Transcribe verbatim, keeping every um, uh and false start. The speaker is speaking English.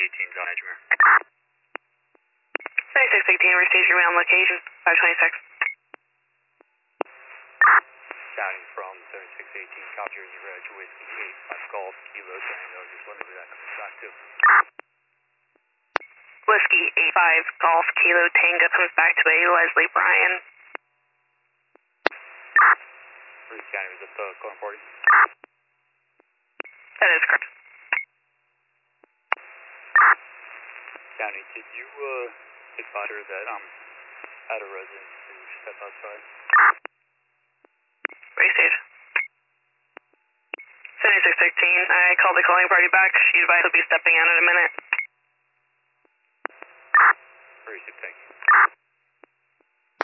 eighteen's on Edgemere. seventy-six eighteen, we're station on location, five twenty-six. Sounding from seventy-six eighteen, Top Jersey Reg, Whiskey eight five Golf, Kilo Tango, just wondering who that comes back to. Whiskey eight five Golf, Kilo Tango comes back to a Leslie Bryan. Bruce County was at the corner forty. That is correct. County, did you uh, advise her that I'm at a residence who stepped outside? Race station. seventy-six sixteen, I called the calling party back. She advised he'll be stepping out in a minute. Very sick, thank you.